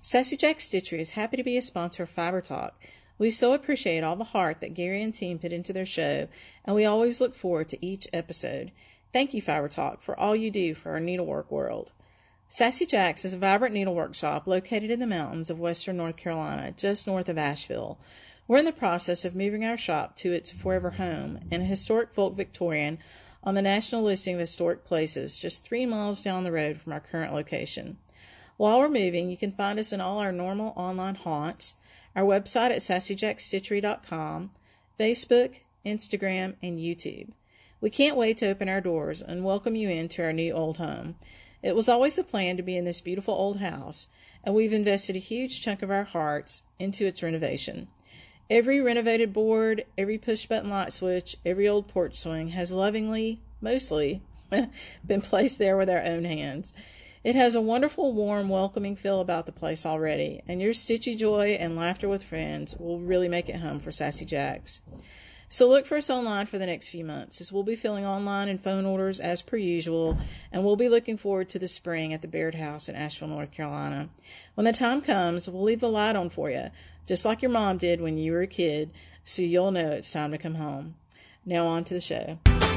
Sassy Jack Stitchery is happy to be a sponsor of Fiber Talk. We so appreciate all the heart that Gary and team put into their show, and we always look forward to each episode. Thank you, Fiber Talk, for all you do for our needlework world. Sassy Jack's is a vibrant needlework shop located in the mountains of western North Carolina, just north of Asheville. We're in the process of moving our shop to its forever home in a historic folk Victorian on the National Listing of Historic Places, just 3 miles down the road from our current location. While we're moving, you can find us in all our normal online haunts, our website at sassyjackstitchery.com, Facebook, Instagram, and YouTube. We can't wait to open our doors and welcome you into our new old home. It was always the plan to be in this beautiful old house, and we've invested a huge chunk of our hearts into its renovation. Every renovated board, every push-button light switch, every old porch swing has lovingly, mostly, been placed there with our own hands. It has a wonderful, warm, welcoming feel about the place already, and your stitchy joy and laughter with friends will really make it home for Sassy Jacks. So look for us online for the next few months, as we'll be filling online and phone orders as per usual, and we'll be looking forward to the spring at the Baird House in Asheville, North Carolina. When the time comes, we'll leave the light on for you, just like your mom did when you were a kid, so you'll know it's time to come home. Now on to the show.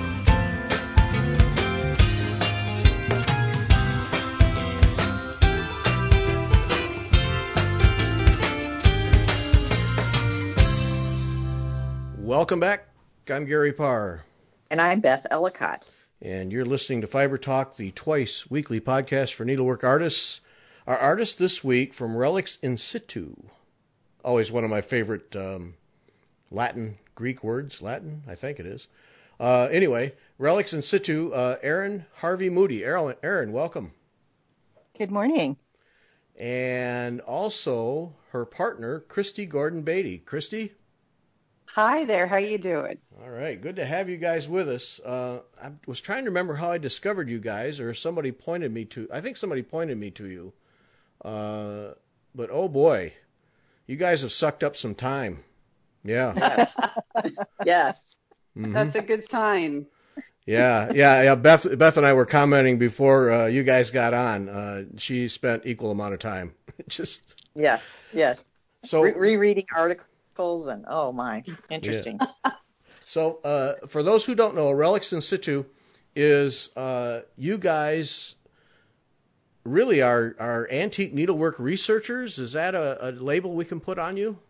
Welcome back. I'm Gary Parr. And I'm Beth Ellicott. And you're listening to Fiber Talk, the twice weekly podcast for needlework artists. Our artist this week from Relics in Situ. Always one of my favorite Latin, Greek words. Latin, I think it is. Anyway, Relics in Situ, Erin Harvey Moody. Erin, welcome. Good morning. And also her partner, Christy Gordon Beatty. Christy? Hi there. How you doing? All right. Good to have you guys with us. I was trying to remember how I discovered you guys, or somebody pointed me to. I think somebody pointed me to you. But oh boy, you guys have sucked up some time. Yeah. Yes. Yes. Mm-hmm. That's a good sign. Yeah. Beth and I were commenting before you guys got on. She spent equal amount of time. Just. Yes. So rereading articles. And oh my, interesting. Yeah. So for those who don't know, Relics in Situ is you guys really are antique needlework researchers. Is that a label we can put on you?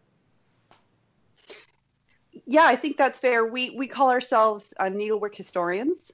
Yeah, I think that's fair. We call ourselves needlework historians,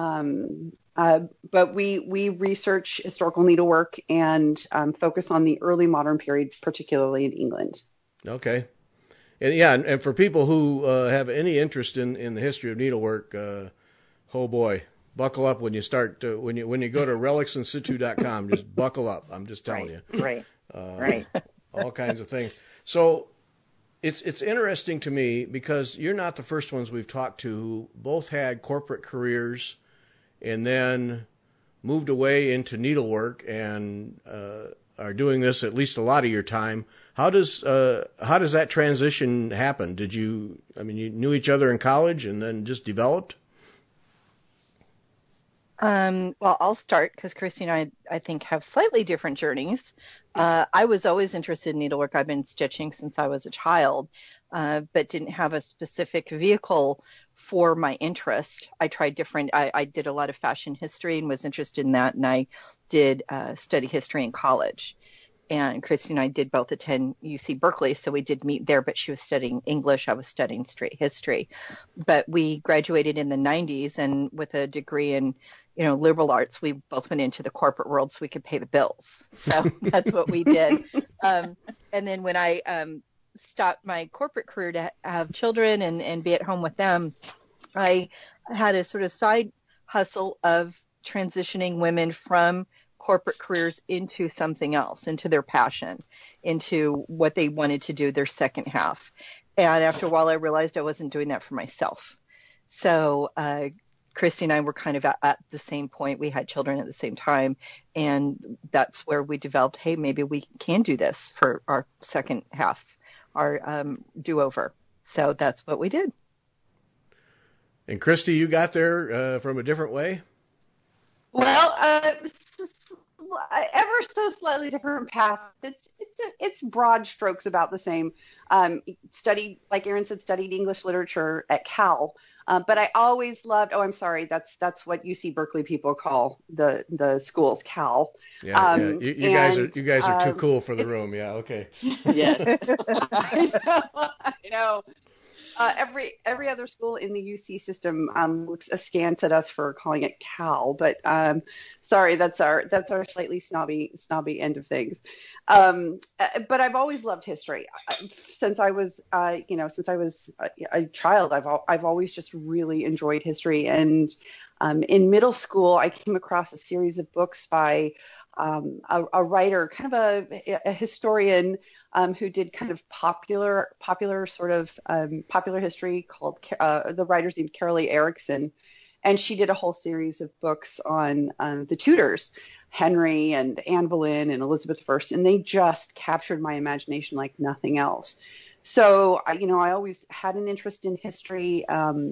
but we research historical needlework and focus on the early modern period, particularly in England. Okay. And for people who have any interest in the history of needlework, oh boy, buckle up when you start when you go to relicsinsitu.com. Just buckle up. I'm just telling you. Right. All kinds of things. So it's interesting to me because you're not the first ones we've talked to who both had corporate careers and then moved away into needlework and are doing this at least a lot of your time. How does that transition happen? You knew each other in college and then just developed? Well, I'll start because Christy and I think, have slightly different journeys. I was always interested in needlework. I've been stitching since I was a child, but didn't have a specific vehicle for my interest. I tried I did a lot of fashion history and was interested in that, and I did study history in college. And Christy and I did both attend UC Berkeley, so we did meet there, but she was studying English. I was studying straight history. But we graduated in the 90s, and with a degree in, liberal arts, we both went into the corporate world so we could pay the bills. So that's what we did. And then when I stopped my corporate career to have children and be at home with them, I had a sort of side hustle of transitioning women from corporate careers into something else, into their passion, into what they wanted to do their second half. And after a while, I realized I wasn't doing that for myself. So Christy and I were kind of at the same point. We had children at the same time. And that's where we developed, hey, maybe we can do this for our second half, our do-over. So that's what we did. And Christy, you got there from a different way? Well, ever so slightly different path. It's broad strokes about the same. Studied, like Erin said, studied English literature at Cal. But I always loved. Oh, I'm sorry. That's what UC Berkeley people call the schools, Cal. Yeah, yeah. You guys are too cool for the room. Yeah, okay. Yes, I know. Every other school in the UC system looks askance at us for calling it Cal, but sorry, that's our slightly snobby end of things. But I've always loved history since I was a child. I've always just really enjoyed history, and in middle school I came across a series of books by a writer, kind of a historian who did kind of popular history called the writer's named Carolee Erickson, and she did a whole series of books on the Tudors, Henry and Anne Boleyn and Elizabeth I, and they just captured my imagination like nothing else. So I always had an interest in history.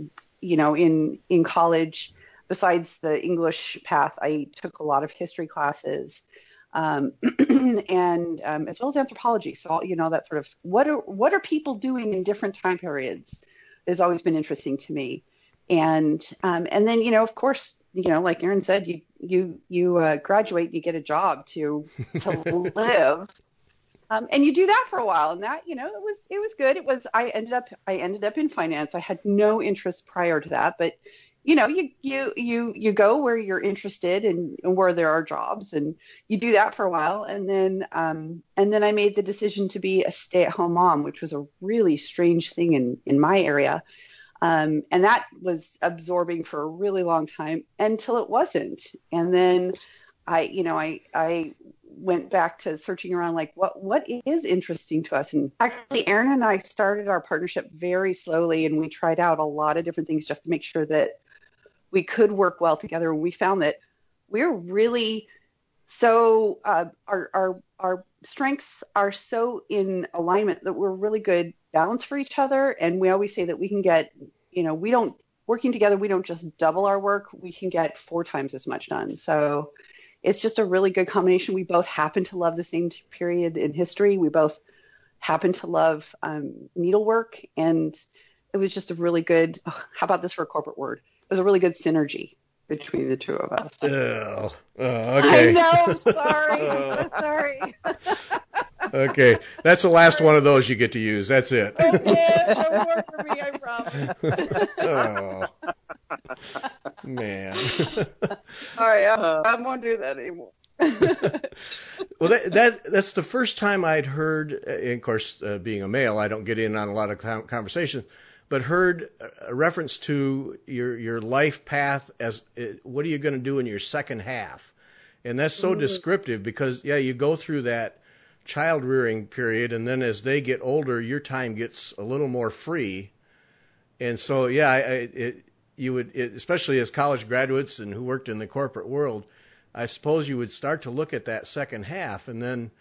In college, besides the English path, I took a lot of history classes. And as well as anthropology. So, that sort of what are people doing in different time periods has always been interesting to me. And then, of course, like Erin said, you graduate, you get a job to live. And you do that for a while, and that, it was good. I ended up in finance. I had no interest prior to that, but you go where you're interested and where there are jobs, and you do that for a while. And then I made the decision to be a stay-at-home mom, which was a really strange thing in my area. And that was absorbing for a really long time until it wasn't. And then I went back to searching around, like what is interesting to us. And actually, Erin and I started our partnership very slowly, and we tried out a lot of different things just to make sure that we could work well together. And we found that we're really so our strengths are so in alignment that we're really good balance for each other. And we always say that we can get, working together, we don't just double our work, we can get 4 times as much done. So it's just a really good combination. We both happen to love the same period in history. We both happen to love needlework, and it was just a really good, how about this for a corporate word? It was a really good synergy between the two of us. Oh, okay. I know. I'm sorry. Okay, that's the last one of those you get to use. That's it. Okay, no more for me, I promise. Oh, man. All right, I won't do that anymore. Well, that's the first time I'd heard, and of course, being a male, I don't get in on a lot of conversation, but heard a reference to your life path as what are you going to do in your second half? And that's so descriptive because, you go through that child rearing period, and then as they get older, your time gets a little more free. And so, you would, especially as college graduates and who worked in the corporate world, I suppose you would start to look at that second half. And then,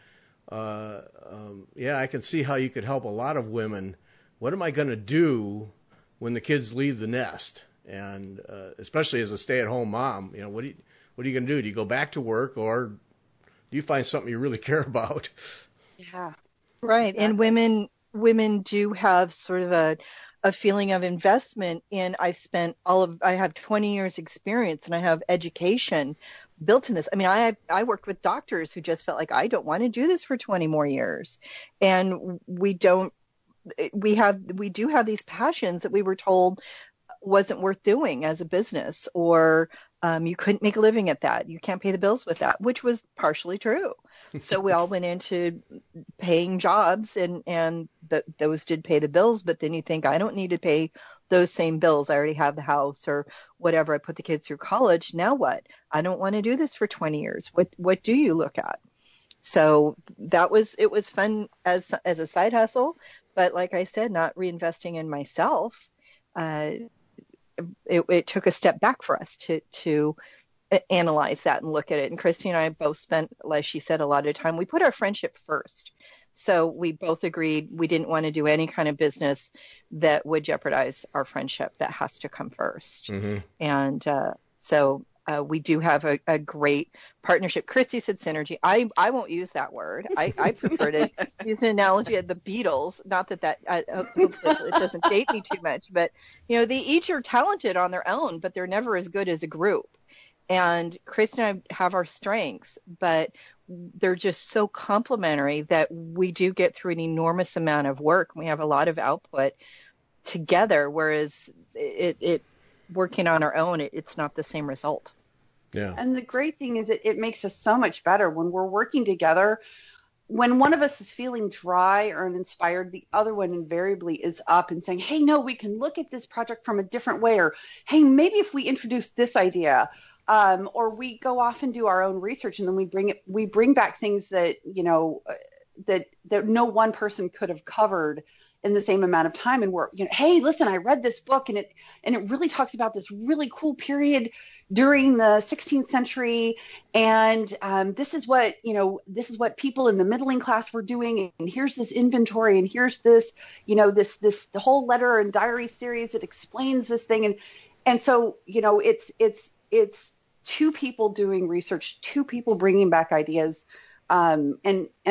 I can see how you could help a lot of women. What am I going to do when the kids leave the nest? And especially as a stay-at-home mom, what are you going to do? Do you go back to work, or do you find something you really care about? Yeah, right. Exactly. And women do have sort of a feeling of investment in. I have 20 years experience, and I have education built in this. I mean, I worked with doctors who just felt like, I don't want to do this for 20 more years, and we do have these passions that we were told wasn't worth doing as a business, or you couldn't make a living at that. You can't pay the bills with that, which was partially true. So we all went into paying jobs, and those did pay the bills. But then you think, I don't need to pay those same bills. I already have the house or whatever. I put the kids through college. Now what? I don't want to do this for 20 years. What do you look at? So it was fun as a side hustle. But like I said, not reinvesting in myself. It took a step back for us to analyze that and look at it. And Christy and I both spent, like she said, a lot of time. We put our friendship first. So we both agreed we didn't want to do any kind of business that would jeopardize our friendship. That has to come first. Mm-hmm. And so we do have a great partnership. Christy said synergy. I won't use that word. I prefer to use an analogy of the Beatles. Not that hopefully it doesn't date me too much, but they each are talented on their own, but they're never as good as a group. And Chris and I have our strengths, but they're just so complementary that we do get through an enormous amount of work. We have a lot of output together, whereas it working on our own, it's not the same result. Yeah. And the great thing is it makes us so much better when we're working together. When one of us is feeling dry or uninspired, the other one invariably is up and saying, hey, no, we can look at this project from a different way. Or, hey, maybe if we introduce this idea, or we go off and do our own research, and then we bring back things that, that no one person could have covered in the same amount of time. And we're, hey, listen, I read this book and it really talks about this really cool period during the 16th century. And this is what people in the middling class were doing. And here's this inventory, and here's this, the whole letter and diary series that explains this thing. And so, it's two people doing research, two people bringing back ideas, and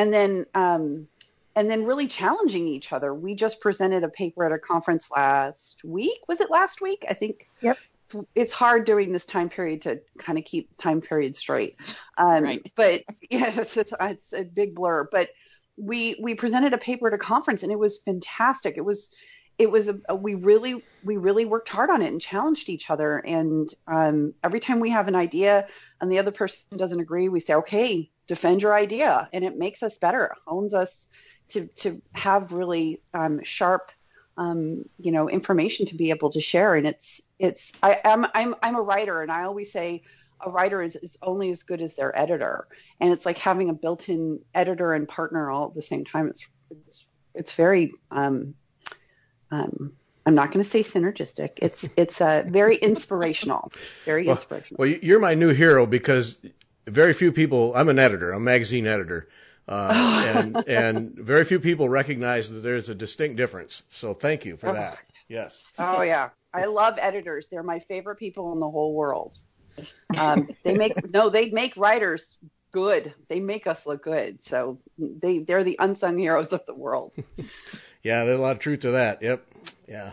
then really challenging each other. We just presented a paper at a conference last week. Was it last week? I think. Yep. It's hard during this time period to kind of keep time period straight. Right. But yeah, it's a big blur. But we presented a paper at a conference, and it was fantastic. We really worked hard on it and challenged each other. And every time we have an idea and the other person doesn't agree, we say, okay, defend your idea. And it makes us better, hones us to have really sharp, information to be able to share. And I'm a writer, and I always say a writer is only as good as their editor. And it's like having a built-in editor and partner all at the same time. It's very, I'm not going to say synergistic. It's very inspirational, inspirational. Well, you're my new hero because very few people, I'm an editor, I'm a magazine editor. And very few people recognize that there's a distinct difference. So thank you for that. Yes. Oh yeah. I love editors. They're my favorite people in the whole world. They make writers good. They make us look good. So they're the unsung heroes of the world. Yeah. There's a lot of truth to that. Yep. Yeah.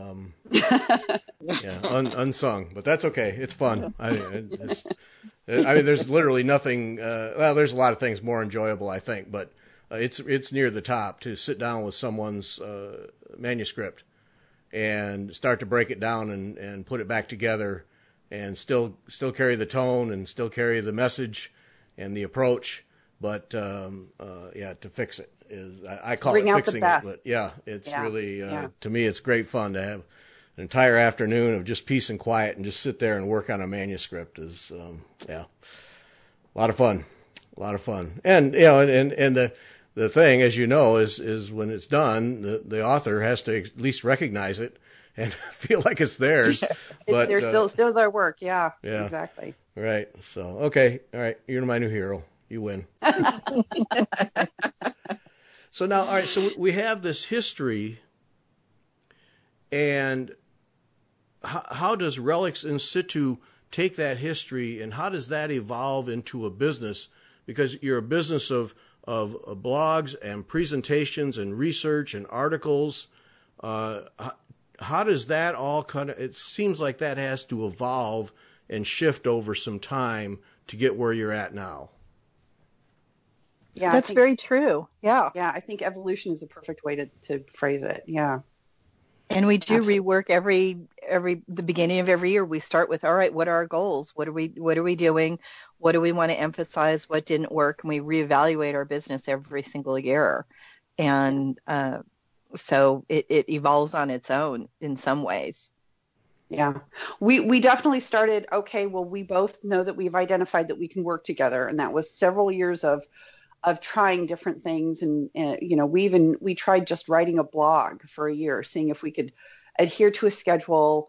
Unsung, but that's okay. It's fun. I mean, there's literally nothing. There's a lot of things more enjoyable, I think, but it's near the top to sit down with someone's manuscript and start to break it down and put it back together, and still carry the tone and still carry the message and the approach, but to fix it is I call it fixing it. But it's really to me it's great fun to have an entire afternoon of just peace and quiet and just sit there and work on a manuscript is, a lot of fun. And, and the thing, as you know, is when it's done, the author has to at least recognize it and feel like it's theirs. But they're still their work. Yeah, exactly. Right. So, okay. All right. You're my new hero. You win. So now, all right. So we have this history, and how does Relics In Situ take that history, and how does that evolve into a business? Because you're a business of blogs and presentations and research and articles. How does that all it seems like that has to evolve and shift over some time to get where you're at now. Yeah, that's very true. Yeah. Yeah, I think evolution is a perfect way to phrase it. Yeah. And we do rework the beginning of every year. We start with, all right, what are our goals? What are we doing? What do we want to emphasize? What didn't work? And we reevaluate our business every single year. And so it evolves on its own in some ways. Yeah, we definitely started, okay, well, we both know that we've identified that we can work together. And that was several years of trying different things. And we tried just writing a blog for a year, seeing if we could adhere to a schedule,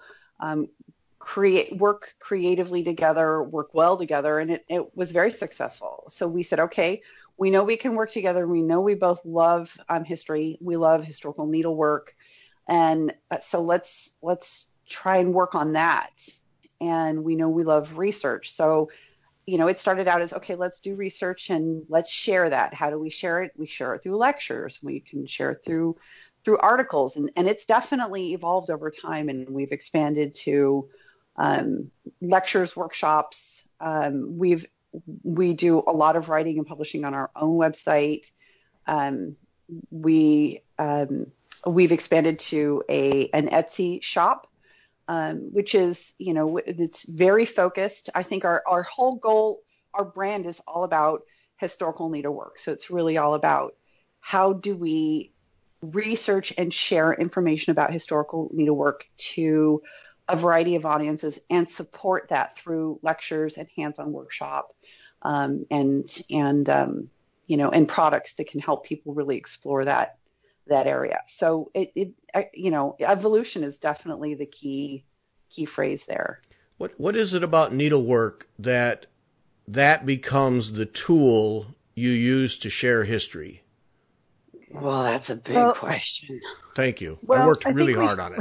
work creatively together, work well together. And it was very successful. So we said, okay, we know we can work together. We know we both love history. We love historical needlework. And so let's try and work on that. and we know we love research. So, it started out as, okay, let's do research and let's share that. How do we share it? We share it through lectures. We can share it through articles, and it's definitely evolved over time, and we've expanded to lectures, workshops. We do a lot of writing and publishing on our own website. We've expanded to an Etsy shop, which is, it's very focused. I think our whole goal, our brand is all about historical needlework. So it's really all about how do we research and share information about historical needlework to a variety of audiences and support that through lectures and hands-on workshop, and products that can help people really explore that area. So evolution is definitely the key phrase there. What is it about needlework that becomes the tool you use to share history? Well, that's a big question. Thank you. Well, I worked really hard on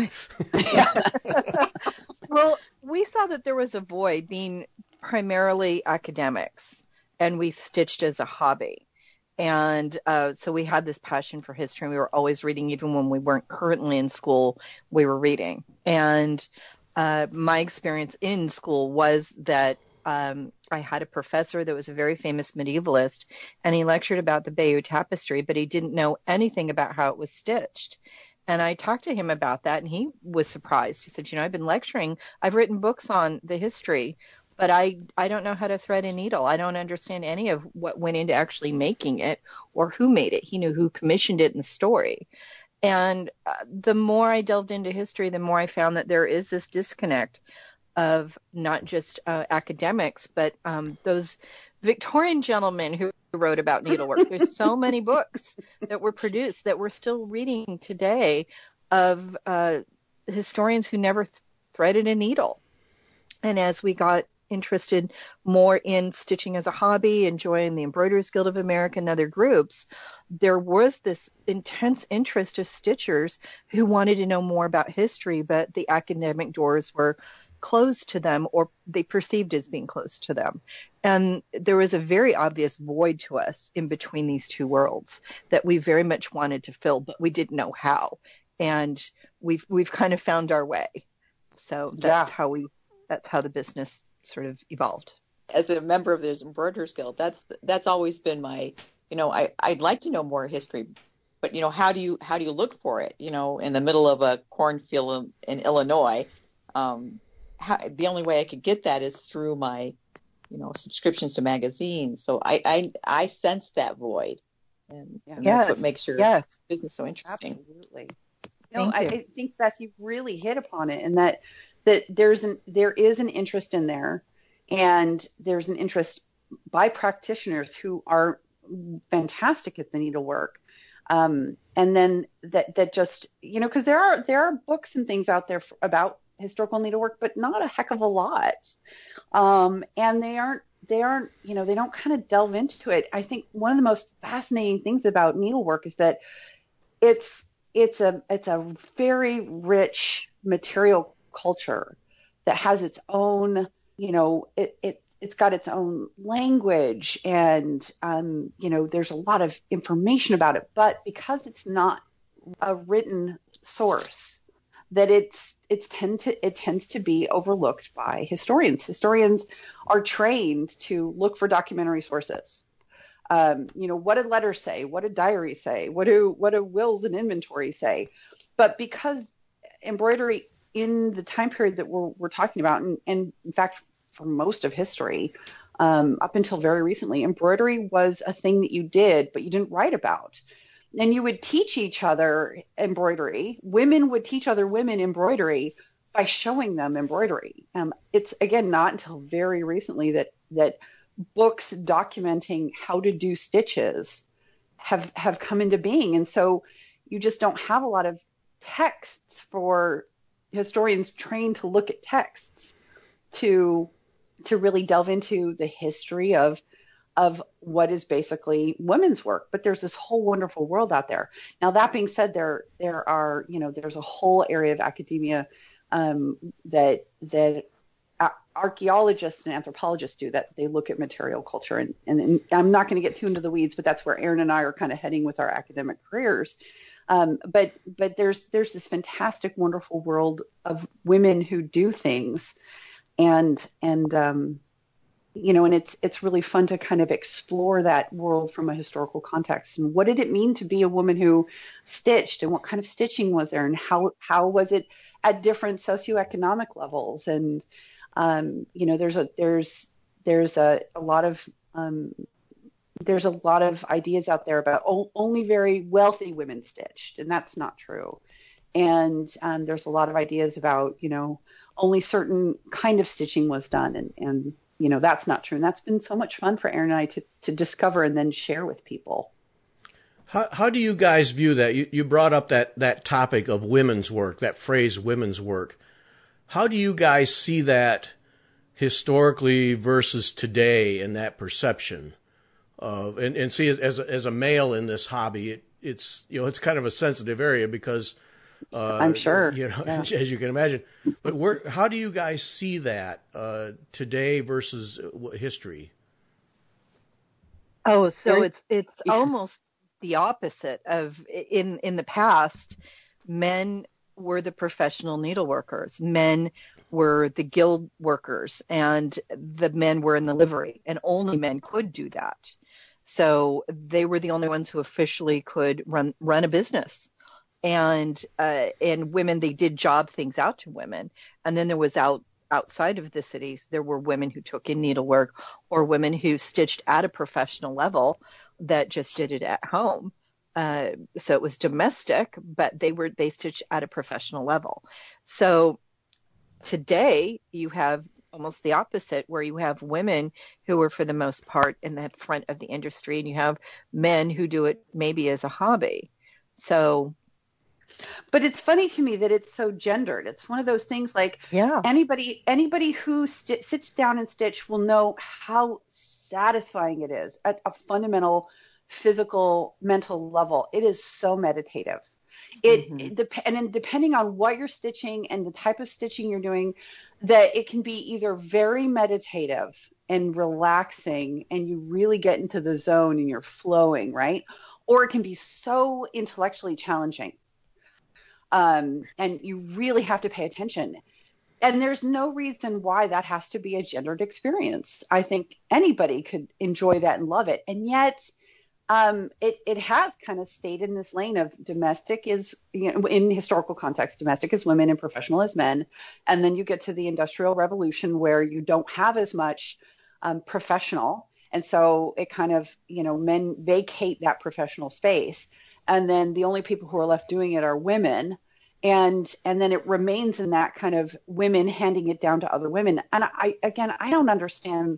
it. Well, we saw that there was a void being primarily academics, and we stitched as a hobby. And so we had this passion for history, and we were always reading. Even when we weren't currently in school, we were reading. And my experience in school was that I had a professor that was a very famous medievalist, and he lectured about the Bayeux Tapestry, but he didn't know anything about how it was stitched. And I talked to him about that, and he was surprised. He said, I've been lecturing. I've written books on the history, but I don't know how to thread a needle. I don't understand any of what went into actually making it or who made it. He knew who commissioned it in the story. And the more I delved into history, the more I found that there is this disconnect of not just academics, but those Victorian gentlemen who wrote about needlework. There's so many books that were produced that we're still reading today of historians who never threaded a needle. And as we got interested more in stitching as a hobby and joined the Embroiderers Guild of America and other groups, there was this intense interest of stitchers who wanted to know more about history, but the academic doors were closed to them, or they perceived as being closed to them. And there was a very obvious void to us in between these two worlds that we very much wanted to fill, but we didn't know how. And we've kind of found our way. So that's how the business sort of evolved. As a member of the Embroiderers Guild, that's always been my, I'd like to know more history, but how do you look for it? In the middle of a cornfield in Illinois. The only way I could get that is through my, subscriptions to magazines. So I sensed that void, and that's what makes your business so interesting. Absolutely. I think, Beth, you've really hit upon it, and that there is an interest in there, and there's an interest by practitioners who are fantastic at the needlework. And then that just, because there are books and things out there about historical needlework, but not a heck of a lot. And they don't kind of delve into it. I think one of the most fascinating things about needlework is that it's a very rich material culture that has its own, it's got its own language, and there's a lot of information about it. But because it's not a written source, that it tends to be overlooked by historians. Historians are trained to look for documentary sources. What did letters say? What did diaries say? What do wills and inventory say? But because embroidery in the time period that we're talking about, and in fact for most of history, up until very recently, embroidery was a thing that you did, but you didn't write about. And you would teach each other embroidery. Women would teach other women embroidery by showing them embroidery. It's, again, not until very recently that books documenting how to do stitches have come into being. And so you just don't have a lot of texts for historians trained to look at texts to really delve into the history of what is basically women's work. But there's this whole wonderful world out there. Now, that being said, there are, there's a whole area of academia that archaeologists and anthropologists do, that they look at material culture. And I'm not going to get too into the weeds, but that's where Erin and I are kind of heading with our academic careers. But there's this fantastic, wonderful world of women who do things, and it's really fun to kind of explore that world from a historical context. And what did it mean to be a woman who stitched, and what kind of stitching was there, and how was it at different socioeconomic levels? And there's a lot of ideas out there about only very wealthy women stitched, and that's not true. And there's a lot of ideas about, only certain kind of stitching was done, and that's not true. And that's been so much fun for Erin and I to discover and then share with people. How do you guys view that? You brought up that topic of women's work, that phrase women's work. How do you guys see that historically versus today in that perception? And see, as a male in this hobby, it's kind of a sensitive area because I'm sure, as you can imagine. But how do you guys see that today versus history? Oh, so it's almost the opposite of in the past. Men were the professional needleworkers. Men were the guild workers, and the men were in the livery, and only men could do that. So they were the only ones who officially could run a business. And women, they did job things out to women. And then there was outside of the cities, there were women who took in needlework, or women who stitched at a professional level that just did it at home. So it was domestic, but they stitched at a professional level. So today you have almost the opposite, where you have women who are for the most part in the front of the industry, and you have men who do it maybe as a hobby. So, but it's funny to me that it's so gendered. It's one of those things like, anybody who sits down and stitch will know how satisfying it is at a fundamental physical, mental level. It is so meditative. And then depending on what you're stitching and the type of stitching you're doing, that it can be either very meditative and relaxing, and you really get into the zone and you're flowing, right? Or it can be so intellectually challenging. And you really have to pay attention. And there's no reason why that has to be a gendered experience. I think anybody could enjoy that and love it. And yet, it has kind of stayed in this lane of domestic is, in historical context, domestic is women and professional is men. And then you get to the Industrial Revolution where you don't have as much professional. And so it kind of, men vacate that professional space. And then the only people who are left doing it are women. And then it remains in that kind of women handing it down to other women. And I don't understand.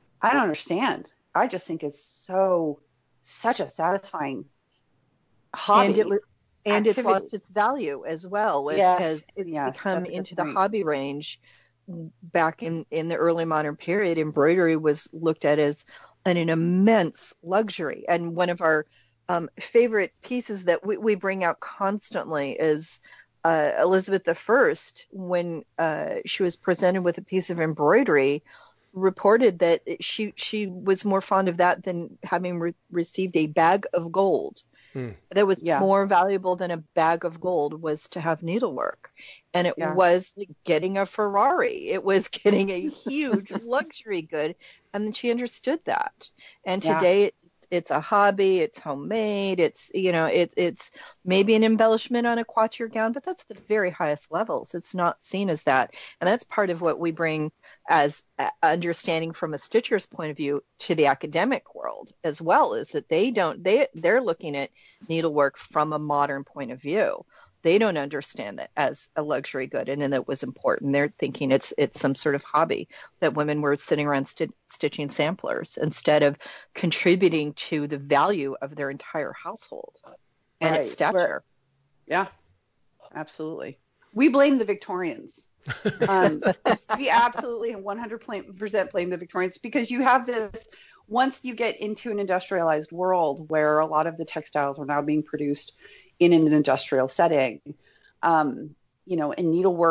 I just think it's such a satisfying hobby. And it's lost its value as well, as it's become into the hobby range. Back in the early modern period, embroidery was looked at as an immense luxury. And one of our favorite pieces that we bring out constantly is Elizabeth I, when she was presented with a piece of embroidery, reported that she was more fond of that than having received a bag of gold. That was more valuable than a bag of gold was to have needlework. And it was like getting a Ferrari. It was getting a huge luxury good. And she understood that. And today it's a hobby, it's homemade, it's maybe an embellishment on a couture gown, but that's the very highest levels. It's not seen as that. And that's part of what we bring as understanding from a stitcher's point of view to the academic world as well, is that they're looking at needlework from a modern point of view. They don't understand that as a luxury good, and then it was important. They're thinking it's some sort of hobby, that women were sitting around stitching samplers instead of contributing to the value of their entire household and its stature. Yeah, absolutely. We blame the Victorians. We absolutely 100% blame the Victorians, because you have this, once you get into an industrialized world where a lot of the textiles are now being produced in an industrial setting, and needlework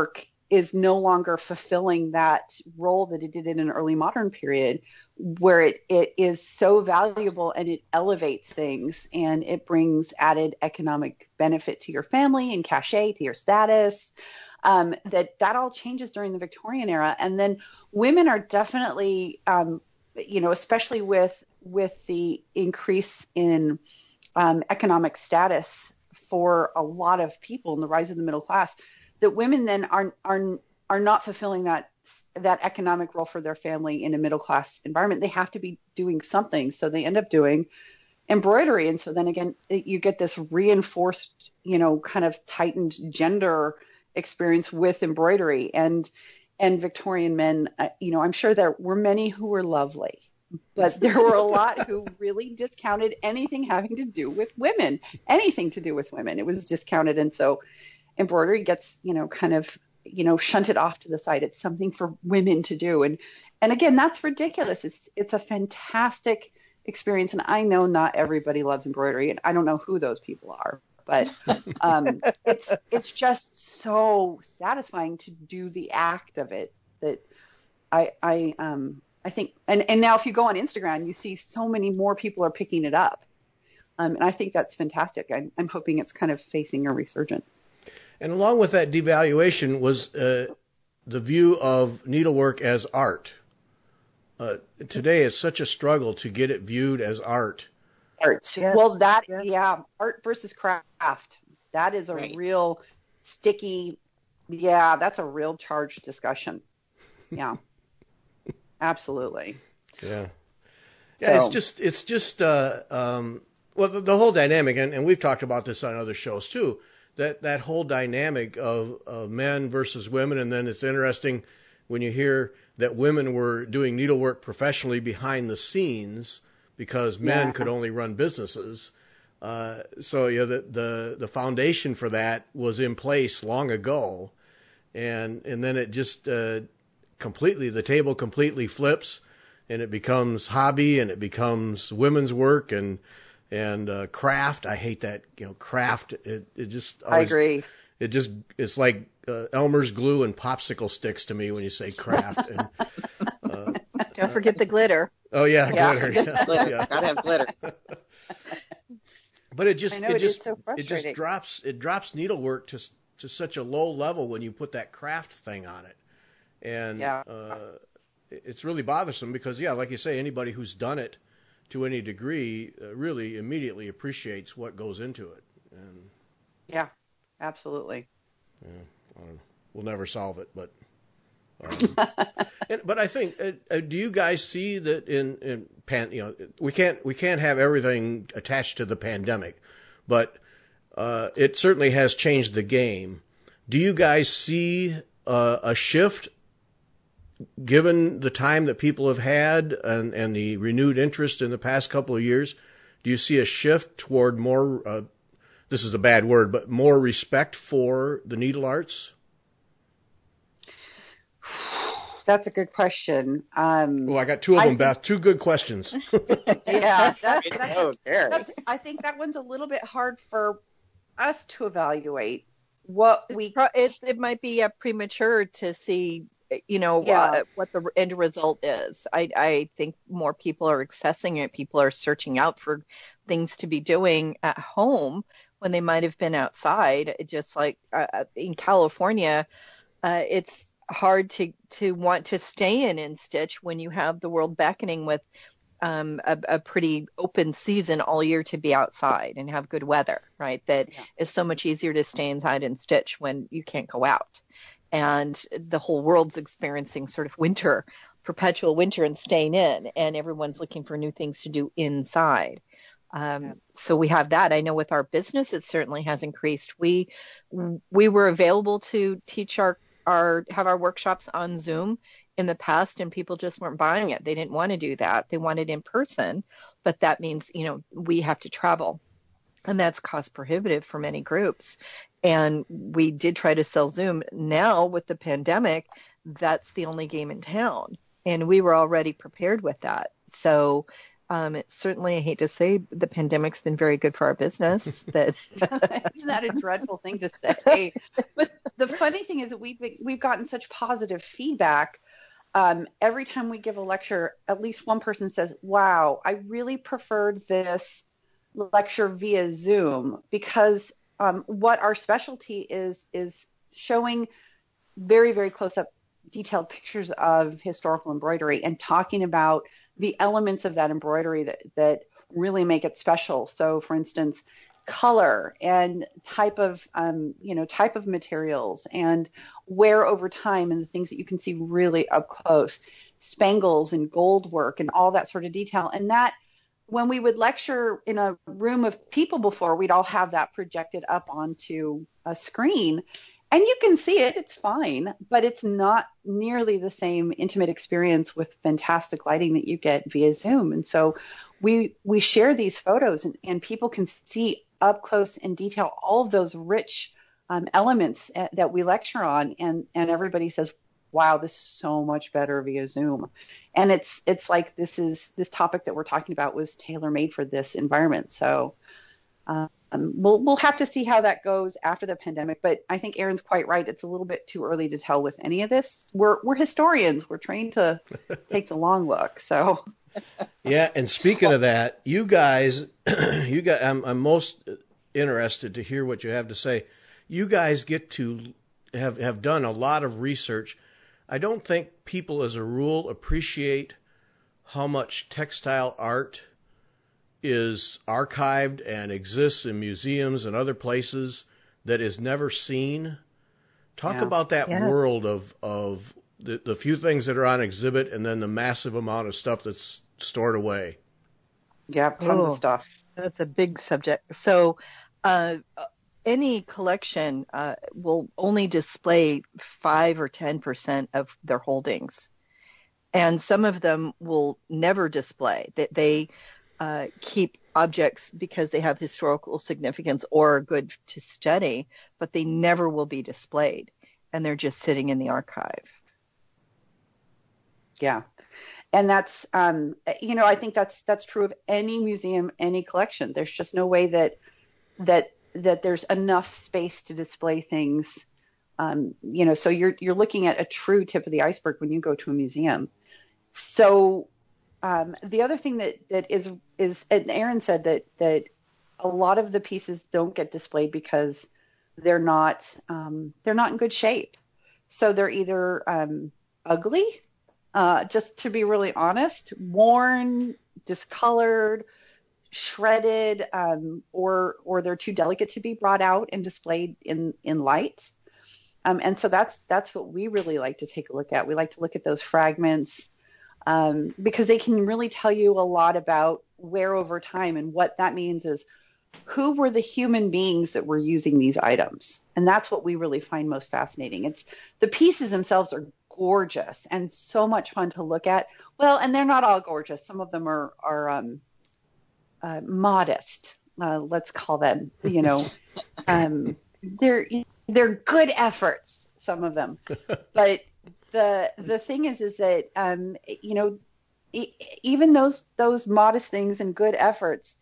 is no longer fulfilling that role that it did in an early modern period, where it is so valuable and it elevates things and it brings added economic benefit to your family and cachet to your status. That all changes during the Victorian era. And then women are definitely, especially with the increase in economic status for a lot of people and the rise of the middle class, that women then are not fulfilling that economic role for their family in a middle class environment. They have to be doing something, so they end up doing embroidery. And so then again, you get this reinforced, kind of tightened gender experience with embroidery. And Victorian men, I'm sure there were many who were lovely, but there were a lot who really discounted anything having to do with women. It was discounted. And so embroidery gets, kind of, shunted off to the side. It's something for women to do. And again, that's ridiculous. It's a fantastic experience. And I know not everybody loves embroidery, and I don't know who those people are, but it's just so satisfying to do the act of it that I think, and now if you go on Instagram, you see so many more people are picking it up. And I think that's fantastic. I'm hoping it's kind of facing a resurgence. And along with that devaluation was the view of needlework as art. Today it's such a struggle to get it viewed as art. Yes. Well, art versus craft. That is a real sticky, that's a real charged discussion. Yeah, absolutely. Yeah. Yeah, so. It's just the whole dynamic, and we've talked about this on other shows too, that whole dynamic of men versus women. And then it's interesting when you hear that women were doing needlework professionally behind the scenes because men could only run businesses. So the foundation for that was in place long ago. And then it just completely, the table completely flips, and it becomes hobby, and it becomes women's work and craft. I hate that, craft. It just always, I agree. It's like Elmer's glue and popsicle sticks to me when you say craft. And don't forget the glitter. Oh yeah, glitter. Glitter. Yeah. Gotta have glitter. But it just so drops needlework to such a low level when you put that craft thing on it, and it's really bothersome because like you say, anybody who's done it to any degree really immediately appreciates what goes into it. And yeah, absolutely. Yeah, we'll never solve it, but but I think do you guys see that we can't have everything attached to the pandemic, but it certainly has changed the game. Do you guys see a shift given the time that people have had and the renewed interest in the past couple of years? Do you see a shift toward more, this is a bad word, but more respect for the needle arts? That's a good question. I got two of them, Beth. Two good questions. Yeah. I think that one's a little bit hard for us to evaluate. It might be premature to see, what the end result is. I think more people are accessing it. People are searching out for things to be doing at home when they might have been outside. Just like in California, it's hard to want to stay in Stitch when you have the world beckoning with a pretty open season all year to be outside and have good weather, right? That is so much easier to stay inside in Stitch when you can't go out. And the whole world's experiencing sort of winter, perpetual winter and staying in, and everyone's looking for new things to do inside. So we have that. I know with our business, it certainly has increased. We were available to teach have our workshops on Zoom in the past, and people just weren't buying it. They didn't want to do that. They wanted in person, but that means, we have to travel, and that's cost prohibitive for many groups. And we did try to sell Zoom. Now with the pandemic, that's the only game in town, and we were already prepared with that. So certainly, I hate to say, the pandemic's been very good for our business. Isn't that a dreadful thing to say? the funny thing is that we've gotten such positive feedback. Every time we give a lecture, at least one person says, "Wow, I really preferred this lecture via Zoom," because what our specialty is showing very, very close up detailed pictures of historical embroidery and talking about the elements of that embroidery that really make it special. So for instance, color and type of materials and wear over time and the things that you can see really up close, spangles and gold work and all that sort of detail. And that when we would lecture in a room of people before, we'd all have that projected up onto a screen. And you can see it, it's fine, but it's not nearly the same intimate experience with fantastic lighting that you get via Zoom. And so we share these photos and people can see up close in detail all of those rich elements that we lecture on. And everybody says, wow, this is so much better via Zoom. And it's like this topic that we're talking about was tailor-made for this environment. So we'll have to see how that goes after the pandemic, but I think Erin's quite right. It's a little bit too early to tell with any of this. We're historians. We're trained to take the long look. So yeah, and speaking of that, you guys, I'm most interested to hear what you have to say. You guys get to have done a lot of research. I don't think people as a rule appreciate how much textile art is archived and exists in museums and other places that is never seen. Talk about that world of the few things that are on exhibit and then the massive amount of stuff that's stored away. Yeah, tons of stuff. That's a big subject. So any collection will only display 5 or 10% of their holdings. And some of them will never display. They keep objects because they have historical significance or are good to study, but they never will be displayed. And they're just sitting in the archive. Yeah. And that's, I think that's true of any museum, any collection. There's just no way that there's enough space to display things. So you're looking at a true tip of the iceberg when you go to a museum. So the other thing that is, and Erin said that a lot of the pieces don't get displayed because they're not in good shape. So they're either ugly, just to be really honest, worn, discolored, shredded, or they're too delicate to be brought out and displayed in light. And so that's what we really like to take a look at. We like to look at those fragments because they can really tell you a lot about wear over time. And what that means is who were the human beings that were using these items? And that's what we really find most fascinating. It's the pieces themselves are gorgeous and so much fun to look at. Well, and they're not all gorgeous. Some of them are modest. Let's call them, they're good efforts, some of them. But the thing is that, even those modest things and good efforts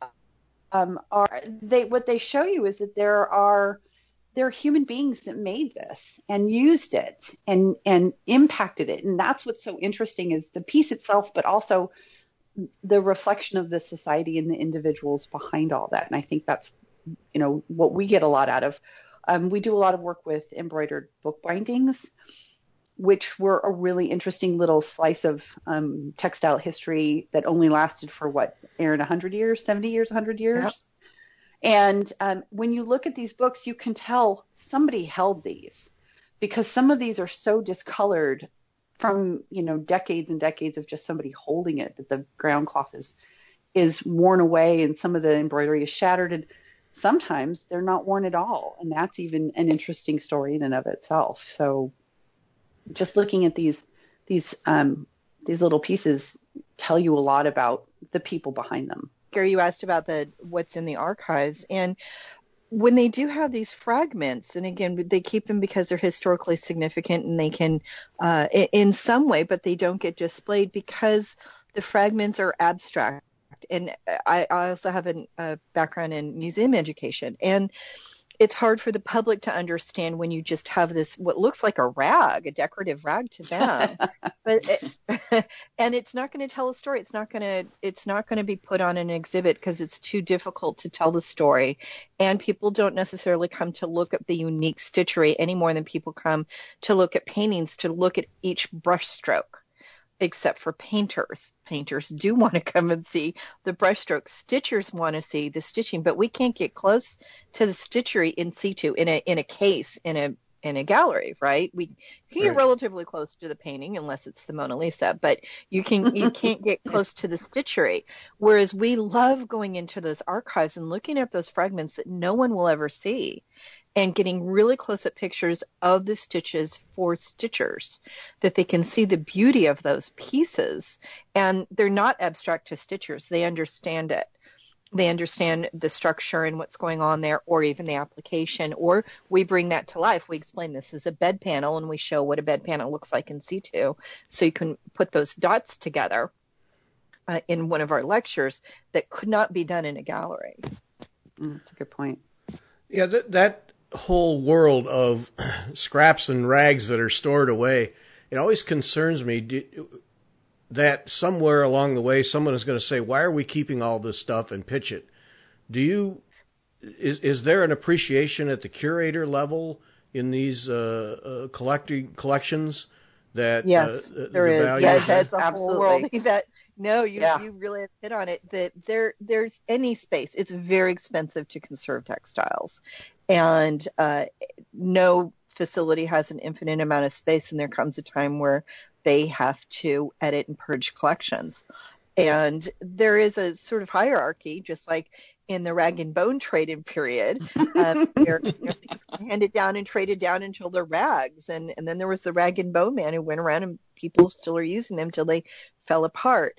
what they show you is that there are human beings that made this and used it and impacted it. And that's what's so interesting is the piece itself, but also the reflection of the society and the individuals behind all that. And I think that's, what we get a lot out of. We do a lot of work with embroidered book bindings, which were a really interesting little slice of textile history that only lasted for Erin, 100 years, 70 years, 100 years. Yep. And when you look at these books, you can tell somebody held these because some of these are so discolored from, decades and decades of just somebody holding it, that the ground cloth is worn away and some of the embroidery is shattered. And sometimes they're not worn at all. And that's even an interesting story in and of itself. So just looking at these little pieces tell you a lot about the people behind them. Gary, you asked about what's in the archives, and when they do have these fragments, and again, they keep them because they're historically significant and they can, in some way, but they don't get displayed because the fragments are abstract. And I also have a background in museum education, and it's hard for the public to understand when you just have this, what looks like a decorative rag to them, and it's not going to tell a story. It's not going to be put on an exhibit because it's too difficult to tell the story. And people don't necessarily come to look at the unique stitchery any more than people come to look at paintings, to look at each brush stroke. Except for painters. Painters do want to come and see the brushstroke. Stitchers want to see the stitching, but we can't get close to the stitchery in situ, in a case, in a gallery, right? We can get relatively close to the painting unless it's the Mona Lisa, but you can't get close to the stitchery. Whereas we love going into those archives and looking at those fragments that no one will ever see, and getting really close-up pictures of the stitches for stitchers, that they can see the beauty of those pieces. And they're not abstract to stitchers. They understand it. They understand the structure and what's going on there, or even the application. Or we bring that to life. We explain this as a bed panel, and we show what a bed panel looks like in situ. So you can put those dots together in one of our lectures that could not be done in a gallery. That's a good point. Yeah, that whole world of scraps and rags that are stored away, it always concerns me that somewhere along the way someone is going to say, why are we keeping all this stuff, and pitch it. Is there an appreciation at the curator level in these collections that yes, there is. Value yes, that's the absolutely. whole world. You really have hit on it, that there's any space. It's very expensive to conserve textiles, and no facility has an infinite amount of space, and there comes a time where they have to edit and purge collections. And there is a sort of hierarchy, just like in the rag and bone trade-in period, where things handed down and traded down until they're rags. And then there was the rag and bone man who went around, and people still are using them till they fell apart.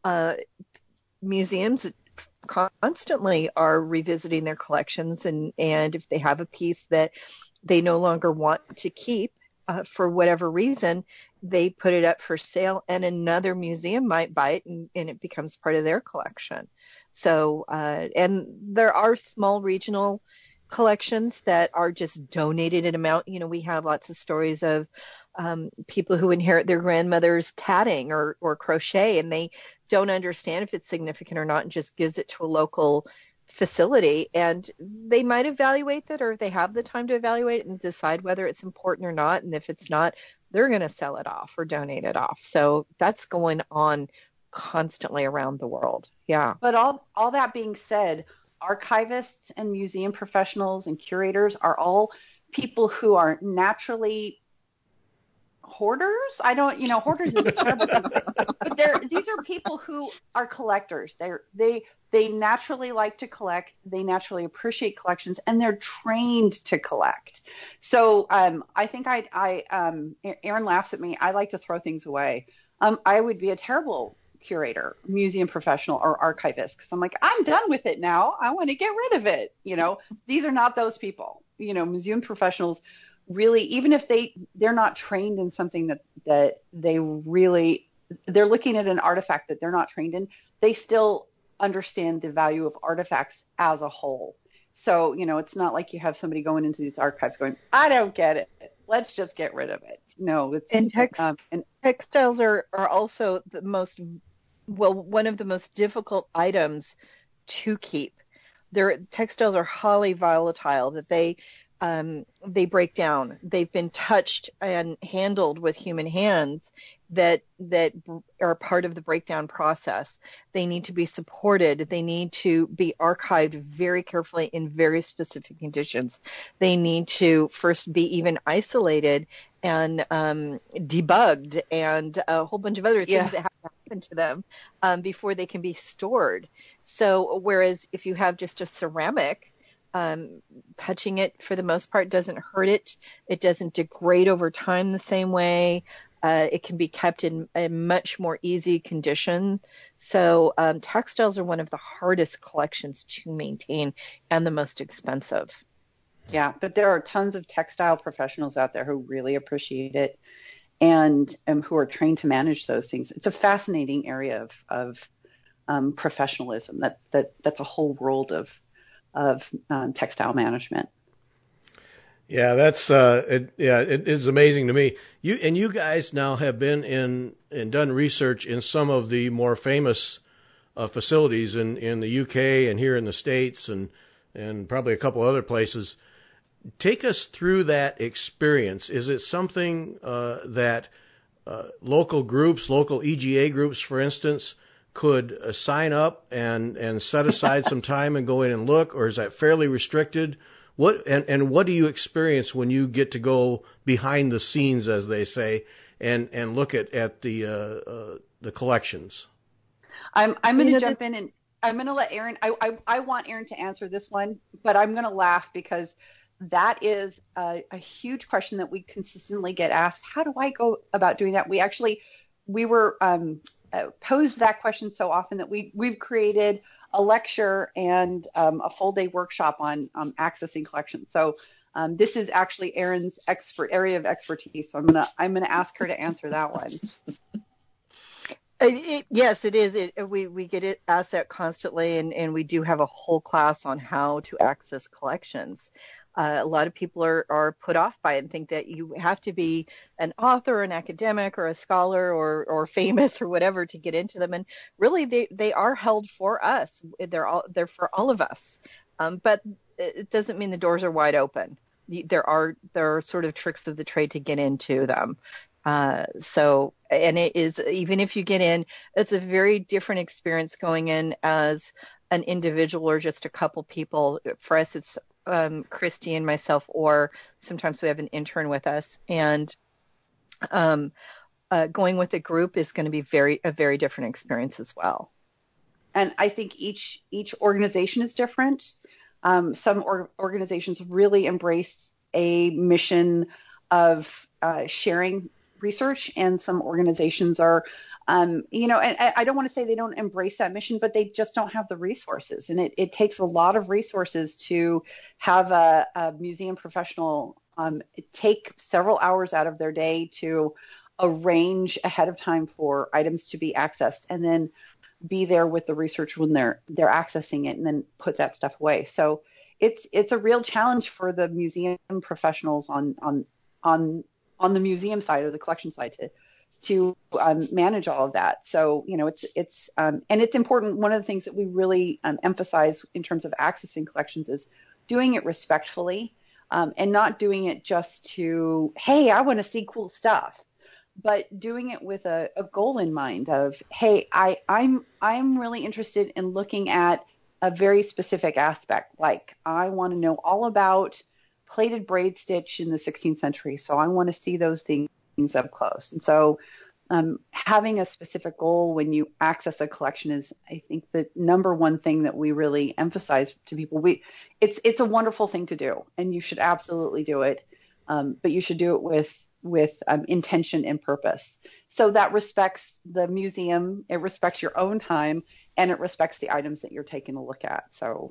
Museums constantly are revisiting their collections, and if they have a piece that they no longer want to keep for whatever reason, they put it up for sale, and another museum might buy it, and it becomes part of their collection. So, and there are small regional collections that are just donated an amount. We have lots of stories of people who inherit their grandmother's tatting or crochet, and they don't understand if it's significant or not, and just gives it to a local facility, and they might evaluate that, or if they have the time to evaluate it and decide whether it's important or not. And if it's not, they're going to sell it off or donate it off. So that's going on constantly around the world. Yeah. But all that being said, archivists and museum professionals and curators are all people who are naturally hoarders. Hoarders is a terrible thing, but these are people who are collectors. They naturally like to collect. They naturally appreciate collections, and they're trained to collect. So I think Erin laughs at me. I like to throw things away. I would be a terrible curator, museum professional, or archivist, because I'm like, I'm done with it now. I want to get rid of it. These are not those people. Museum professionals really, even if they're not trained in something that they're looking at an artifact that they're not trained in, they still understand the value of artifacts as a whole. So, it's not like you have somebody going into these archives going, I don't get it, let's just get rid of it. No, it's and textiles are also one of the most difficult items to keep. Textiles are highly volatile, that they break down. They've been touched and handled with human hands that are part of the breakdown process. They need to be supported. They need to be archived very carefully in very specific conditions. They need to first be even isolated and debugged, and a whole bunch of other things that have to happen to them before they can be stored. So whereas if you have just a ceramic, touching it for the most part doesn't hurt it. It doesn't degrade over time the same way. It can be kept in a much more easy condition. So textiles are one of the hardest collections to maintain and the most expensive. Yeah, but there are tons of textile professionals out there who really appreciate it, and who are trained to manage those things. It's a fascinating area of professionalism. That's a whole world of textile management. Yeah, that's it is amazing to me. You guys now have been in and done research in some of the more famous facilities in the UK and here in the States and probably a couple other places. Take us through that experience. Is it something that local groups, local EGA groups, for instance, could sign up and set aside some time and go in and look, or is that fairly restricted? What do you experience when you get to go behind the scenes, as they say, and look at the collections? I'm going to jump in and I'm going to let Erin. I want Erin to answer this one, but I'm going to laugh because that is a huge question that we consistently get asked. How do I go about doing that? We were posed that question so often that we've created a lecture and a full day workshop on accessing collections. So this is actually Erin's area of expertise. So I'm gonna ask her to answer that one. Yes, it is. We get asked that constantly, and we do have a whole class on how to access collections. A lot of people are put off by it and think that you have to be an author, an academic, or a scholar, or famous, or whatever to get into them. And really, they are held for us. They're for all of us. But it doesn't mean the doors are wide open. There are sort of tricks of the trade to get into them. And it is, even if you get in, it's a very different experience going in as an individual or just a couple people. For us, it's Christy and myself, or sometimes we have an intern with us, and going with a group is going to be a very different experience as well. And I think each organization is different. Some organizations really embrace a mission of sharing research, and some organizations are and I don't want to say they don't embrace that mission, but they just don't have the resources. And it takes a lot of resources to have a museum professional take several hours out of their day to arrange ahead of time for items to be accessed, and then be there with the research when they're accessing it, and then put that stuff away. So it's a real challenge for the museum professionals on the museum side or the collection side to manage all of that. So, it's and it's important. One of the things that we really emphasize in terms of accessing collections is doing it respectfully, and not doing it just to, hey, I want to see cool stuff, but doing it with a goal in mind of, hey, I'm really interested in looking at a very specific aspect. Like, I want to know all about plated braid stitch in the 16th century. So I want to see those things up close. And so having a specific goal when you access a collection is, I think, the number one thing that we really emphasize to people. It's a wonderful thing to do, and you should absolutely do it. But you should do it with intention and purpose. So that respects the museum, it respects your own time, and it respects the items that you're taking a look at. So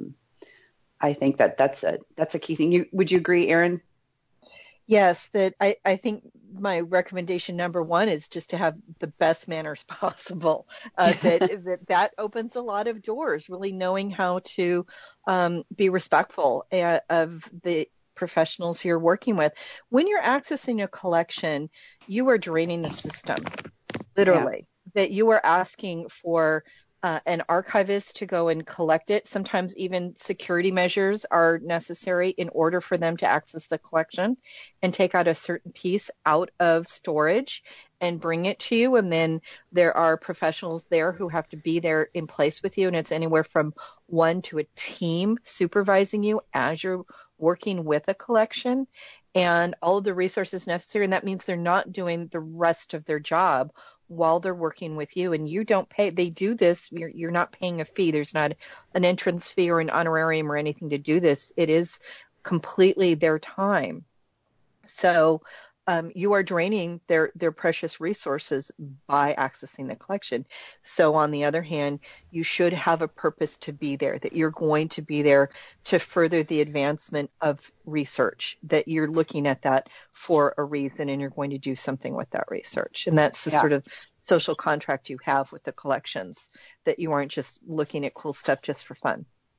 I think that's a key thing. Would you agree, Erin? Yes, that I think my recommendation number one is just to have the best manners possible. That opens a lot of doors, really knowing how to be respectful of the professionals you're working with. When you're accessing a collection, you are draining the system, literally. Yeah. That you are asking for an archivist to go and collect it. Sometimes even security measures are necessary in order for them to access the collection and take out a certain piece out of storage and bring it to you. And then there are professionals there who have to be there in place with you. And it's anywhere from one to a team supervising you as you're working with a collection, and all of the resources necessary. And that means they're not doing the rest of their job while they're working with you, and you don't pay. They do this. You're not paying a fee. There's not an entrance fee or an honorarium or anything to do this. It is completely their time. So you are draining their precious resources by accessing the collection. So on the other hand, you should have a purpose to be there, that you're going to be there to further the advancement of research, that you're looking at that for a reason and you're going to do something with that research. And that's the sort of social contract you have with the collections, that you aren't just looking at cool stuff just for fun.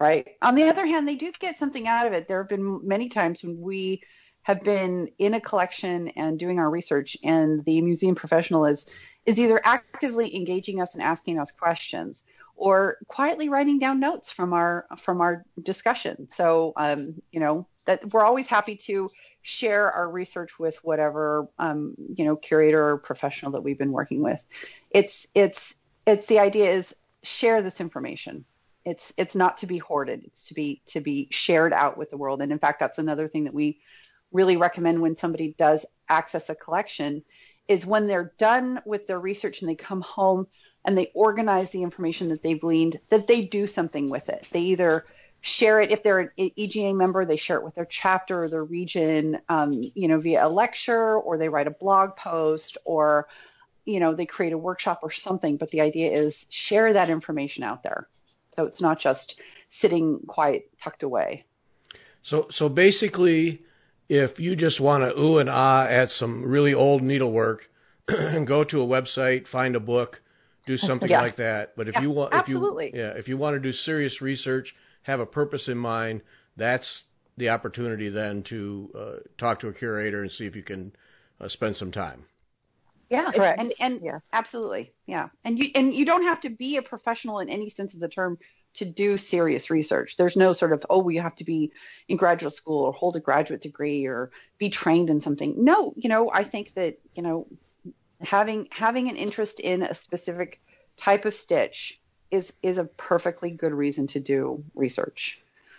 Right. On the other hand, they do get something out of it. There have been many times when we have been in a collection and doing our research, and the museum professional is either actively engaging us and asking us questions, or quietly writing down notes from our discussion. So, that we're always happy to share our research with whatever curator or professional that we've been working with. It's the idea is share this information. It's not to be hoarded. It's to be shared out with the world. And in fact, that's another thing that we really recommend when somebody does access a collection, is when they're done with their research and they come home and they organize the information that they've gleaned, that they do something with it. They either share it, if they're an EGA member, they share it with their chapter or their region, via a lecture, or they write a blog post, or, they create a workshop or something. But the idea is share that information out there. So it's not just sitting quiet, tucked away. So basically, if you just want to ooh and ah at some really old needlework, go to a website, find a book, do something like that. But if you want, if you want to do serious research, have a purpose in mind, that's the opportunity then to talk to a curator and see if you can spend some time. Yeah, correct. And absolutely. Yeah. And you don't have to be a professional in any sense of the term to do serious research. There's no sort of, you have to be in graduate school or hold a graduate degree or be trained in something. No, I think that, having an interest in a specific type of stitch is a perfectly good reason to do research.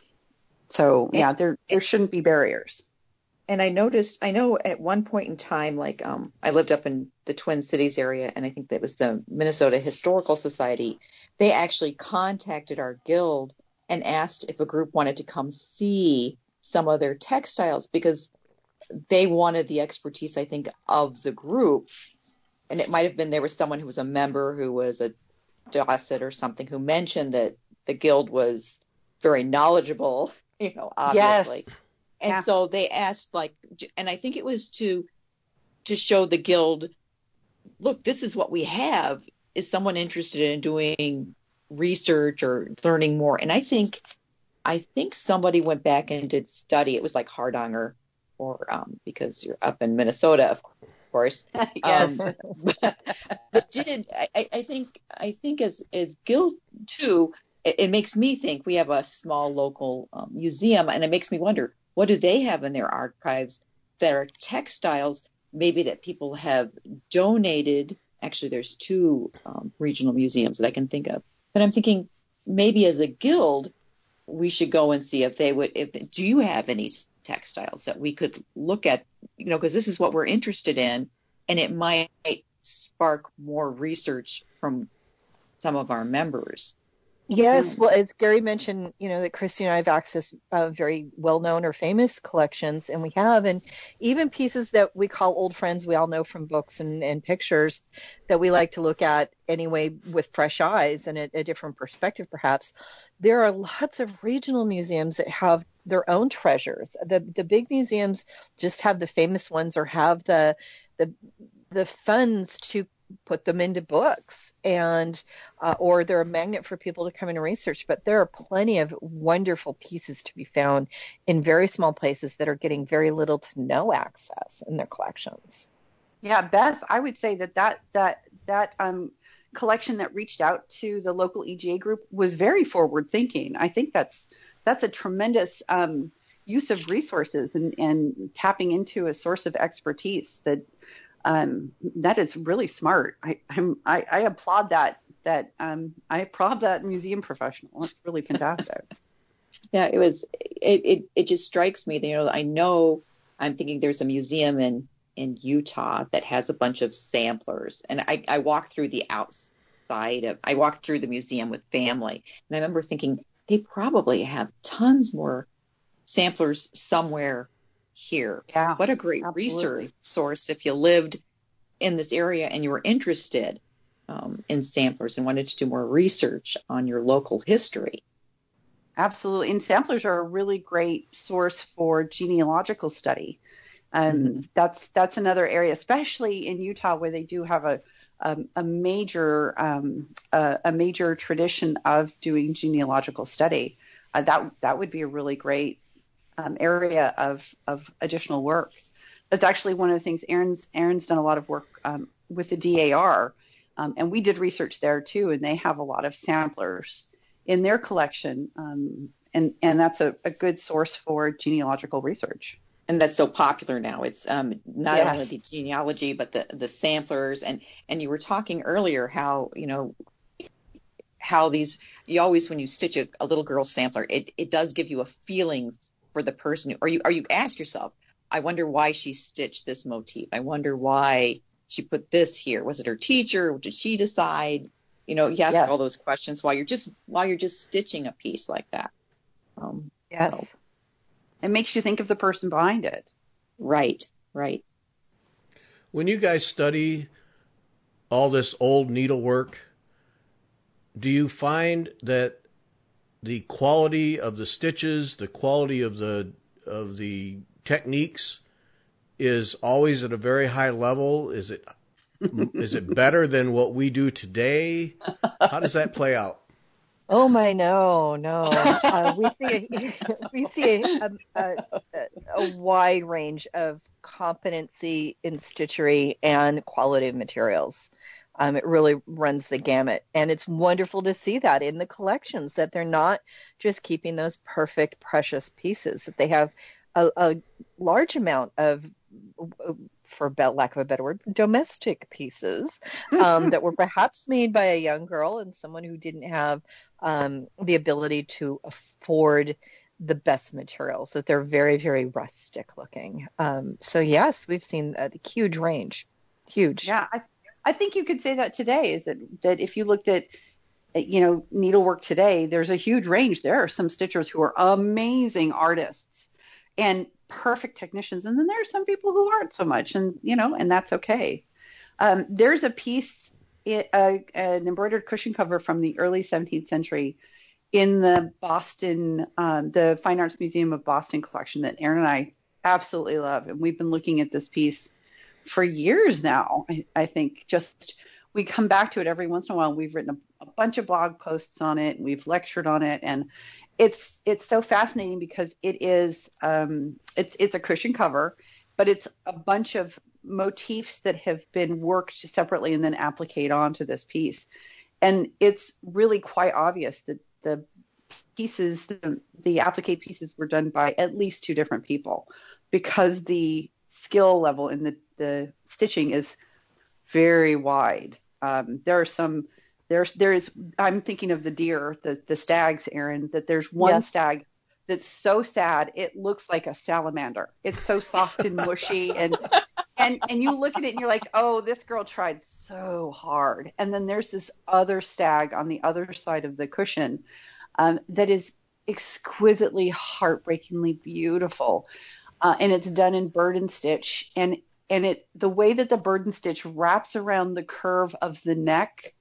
So there shouldn't be barriers. And I know at one point in time, I lived up in the Twin Cities area, and I think that was the Minnesota Historical Society. They actually contacted our guild and asked if a group wanted to come see some of their textiles, because they wanted the expertise, I think, of the group. And it might have been there was someone who was a member who was a Dorset or something who mentioned that the guild was very knowledgeable, obviously. Yes. And so they asked, and I think it was to show the guild, look, this is what we have. Is someone interested in doing research or learning more? And I think somebody went back and did study. It was like Hardanger, or because you're up in Minnesota, of course. Yes. But did I think as guild too, it makes me think. We have a small local museum, and it makes me wonder, what do they have in their archives that are textiles, maybe that people have donated? Actually, there's two regional museums that I can think of. But I'm thinking maybe as a guild, we should go and see if they would. Do you have any textiles that we could look at? Because this is what we're interested in, and it might spark more research from some of our members. Yes, well, as Gary mentioned, that Christy and I have accessed very well-known or famous collections, and we have, and even pieces that we call old friends we all know from books and pictures that we like to look at anyway with fresh eyes and a different perspective, perhaps. There are lots of regional museums that have their own treasures. The big museums just have the famous ones, or have the funds to put them into books, and or they're a magnet for people to come in and research. But there are plenty of wonderful pieces to be found in very small places that are getting very little to no access in their collections. Yeah, Beth, I would say that collection that reached out to the local EGA group was very forward thinking. I think that's a tremendous use of resources and tapping into a source of expertise that is really smart. I applaud that museum professional. It's really fantastic. Yeah, it just strikes me. I know I'm thinking there's a museum in Utah that has a bunch of samplers, and I walked through the outside I walked through the museum with family, and I remember thinking they probably have tons more samplers somewhere here. Yeah, what a great research source if you lived in this area and you were interested in samplers and wanted to do more research on your local history. Absolutely. And samplers are a really great source for genealogical study. That's another area, especially in Utah, where they do have a major tradition of doing genealogical study. that would be a really great area of additional work. That's actually one of the things. Erin's done a lot of work with the DAR, and we did research there too, and they have a lot of samplers in their collection, and that's a good source for genealogical research. And that's so popular now. It's not Yes. only the genealogy, but the samplers. And you were talking earlier how, how these, you always, when you stitch a little girl's sampler, it does give you a feeling for the person, or you ask yourself, I wonder why she stitched this motif. I wonder why she put this here. Was it her teacher? Did she decide? You ask Yes. all those questions while you're just stitching a piece like that. Yes. So, It makes you think of the person behind it. right. When you guys study all this old needlework, do you find that the quality of the stitches, the quality of the techniques is always at a very high level? Is it better than what we do today? How does that play out? Oh my, no. We see a wide range of competency in stitchery and quality of materials. It really runs the gamut, and it's wonderful to see that in the collections, that they're not just keeping those perfect, precious pieces, that they have a large amount of, for lack of a better word, domestic pieces that were perhaps made by a young girl and someone who didn't have the ability to afford the best materials, that they're very, very rustic looking. So yes, we've seen a huge range. Huge. Yeah, I think you could say that today, is that if you looked at needlework today, there's a huge range. There are some stitchers who are amazing artists and perfect technicians, and then there are some people who aren't so much, and that's okay. There's a piece, an embroidered cushion cover from the early 17th century in the Boston, the Fine Arts Museum of Boston collection that Erin and I absolutely love, and we've been looking at this piece for years now. I think just we come back to it every once in a while. We've written a bunch of blog posts on it, and we've lectured on it, and it's so fascinating because it is it's a cushion cover, but it's a bunch of motifs that have been worked separately and then appliqued onto this piece, and it's really quite obvious that the pieces, the applique pieces, were done by at least two different people, because the skill level in the stitching is very wide. There is, I'm thinking of the deer, the stags, Erin, that there's one Yes. stag that's so sad it looks like a salamander. It's so soft and mushy, and you look at it and you're like, oh, this girl tried so hard. And then there's this other stag on the other side of the cushion that is exquisitely, heartbreakingly beautiful. And it's done in burden stitch, and the way that the burden stitch wraps around the curve of the neck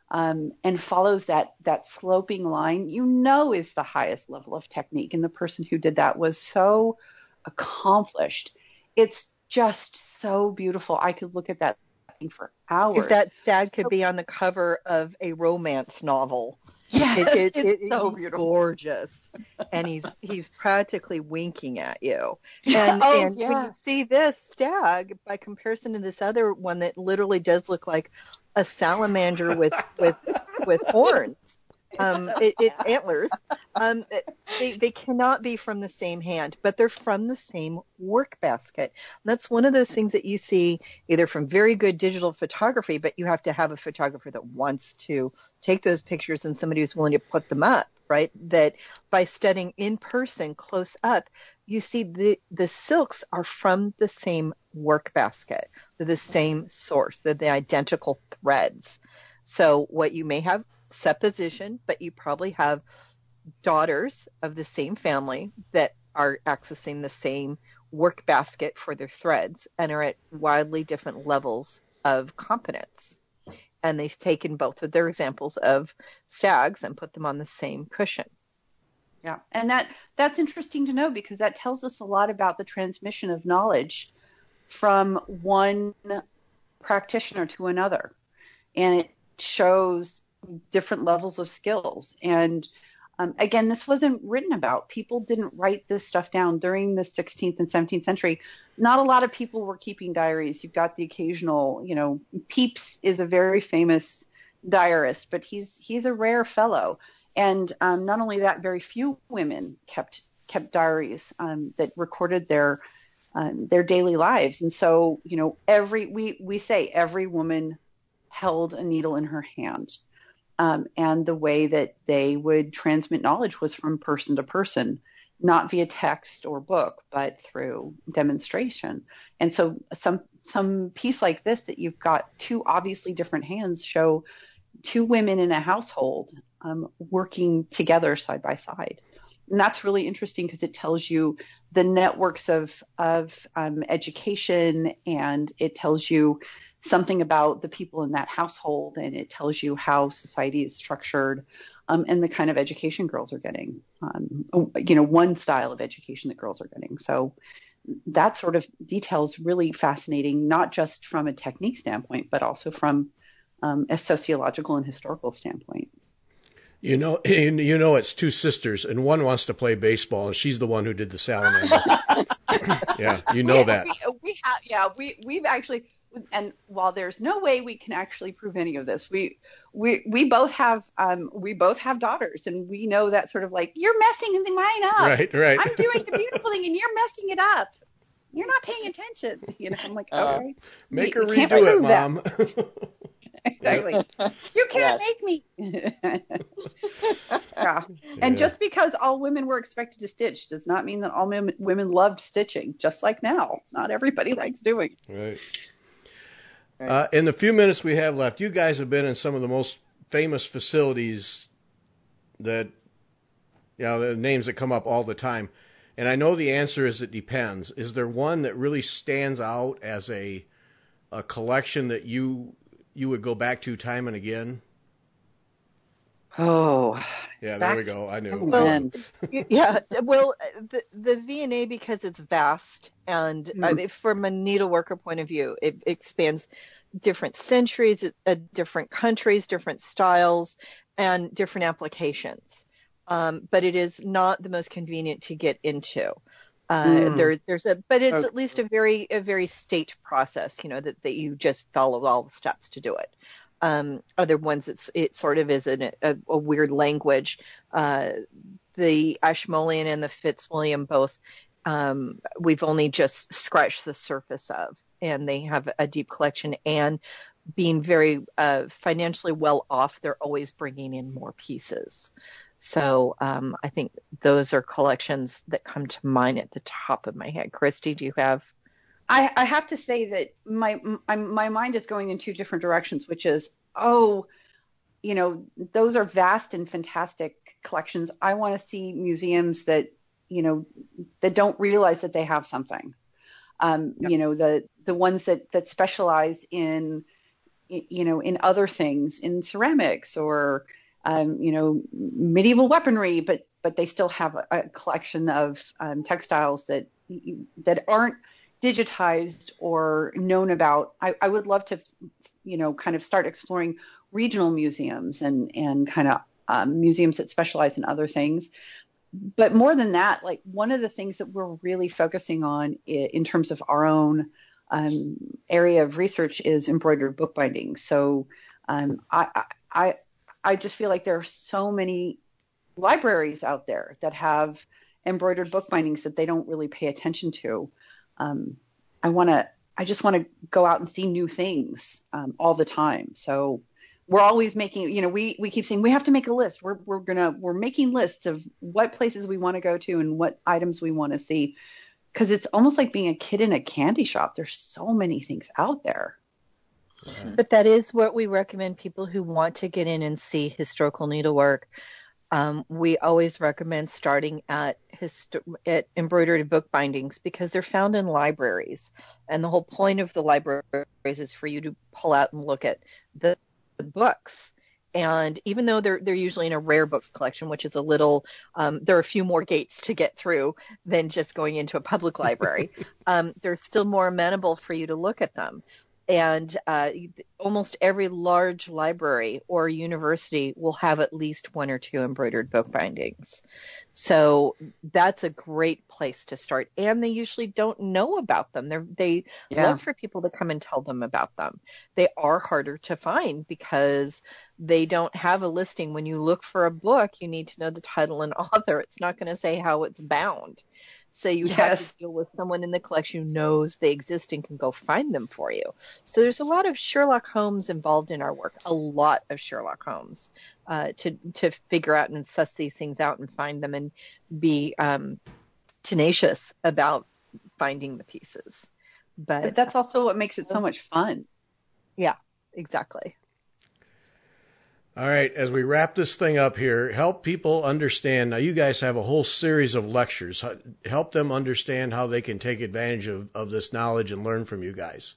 and follows that sloping line, is the highest level of technique. And the person who did that was so accomplished. It's just so beautiful. I could look at that thing for hours. If that stag could be on the cover of a romance novel. Yes, it's so he's beautiful. Gorgeous, and he's practically winking at you. And, Oh, and when yeah. you see this stag, by comparison to this other one that literally does look like a salamander with horns, antlers, they cannot be from the same hand, but they're from the same work basket. And that's one of those things that you see either from very good digital photography, but you have to have a photographer that wants to take those pictures and somebody who's willing to put them up, right? That by studying in person close up, you see the silks are from the same work basket. They're the same source. They're the identical threads. So what you may have supposition, but you probably have daughters of the same family that are accessing the same work basket for their threads and are at wildly different levels of competence. And they've taken both of their examples of stags and put them on the same cushion. Yeah, and that's interesting to know, because that tells us a lot about the transmission of knowledge from one practitioner to another, and it shows different levels of skills. And Again, this wasn't written about. People didn't write this stuff down during the 16th and 17th century. Not a lot of people were keeping diaries. You've got the occasional, Pepys is a very famous diarist, but he's a rare fellow. And not only that, very few women kept diaries that recorded their daily lives. And so, we say every woman held a needle in her hand. And the way that they would transmit knowledge was from person to person, not via text or book, but through demonstration. And so some piece like this that you've got two obviously different hands show two women in a household working together side by side. And that's really interesting because it tells you the networks of education, and it tells you something about the people in that household, and it tells you how society is structured, and the kind of education girls are getting, one style of education that girls are getting. So that sort of detail is really fascinating, not just from a technique standpoint, but also from a sociological and historical standpoint. It's two sisters, and one wants to play baseball, and she's the one who did the salamander. Yeah, that. We've actually, and while there's no way we can actually prove any of this, we both have daughters, and we know that sort of like, you're messing mine up. Right. I'm doing the beautiful thing, and you're messing it up. You're not paying attention. I'm like, okay. Make her redo it, Mom. Exactly. You can't make me. Yeah. And just because all women were expected to stitch does not mean that all women loved stitching, just like now. Not everybody likes doing it. Right. In the few minutes we have left, you guys have been in some of the most famous facilities that, the names that come up all the time. And I know the answer is it depends. Is there one that really stands out as a collection that you would go back to time and again? Oh, yeah, there we go. I knew. Well, well, the V&A, because it's vast, and from a needleworker point of view, it expands different centuries, different countries, different styles, and different applications. But it is not the most convenient to get into. But it's at least a very state process, that you just follow all the steps to do it. Other ones, it sort of is a weird language. The Ashmolean and the Fitzwilliam both, we've only just scratched the surface of, and they have a deep collection, and being very financially well off, they're always bringing in more pieces. So I think those are collections that come to mind at the top of my head. Christy, do you have? I have to say that my mind is going in two different directions, which is, those are vast and fantastic collections. I want to see museums that don't realize that they have something. The ones that specialize in other things, in ceramics or medieval weaponry, but they still have a collection of textiles that aren't digitized or known about. I would love to, kind of start exploring regional museums and kind of museums that specialize in other things. But more than that, like, one of the things that we're really focusing on in terms of our own area of research is embroidered bookbinding. So I just feel like there are so many libraries out there that have embroidered bookbindings that they don't really pay attention to. I just want to go out and see new things all the time. So we're always making, we keep saying we have to make a list. We're making lists of what places we want to go to and what items we want to see, because it's almost like being a kid in a candy shop. There's so many things out there. But that is what we recommend people who want to get in and see historical needlework. We always recommend starting at embroidered bookbindings, because they're found in libraries. And the whole point of the libraries is for you to pull out and look at the books. And even though they're usually in a rare books collection, which is a little, there are a few more gates to get through than just going into a public library, they're still more amenable for you to look at them. And almost every large library or university will have at least one or two embroidered book bindings. So that's a great place to start. And they usually don't know about them. They love for people to come and tell them about them. They are harder to find because they don't have a listing. When you look for a book, you need to know the title and author. It's not going to say how it's bound. So you have to deal with someone in the collection who knows they exist and can go find them for you. So there's a lot of Sherlock Holmes involved in our work, a lot of Sherlock Holmes, to figure out and suss these things out and find them and be tenacious about finding the pieces. But that's also what makes it so much fun. Yeah, exactly. All right, as we wrap this thing up here, help people understand. Now, you guys have a whole series of lectures. Help them understand how they can take advantage of this knowledge and learn from you guys.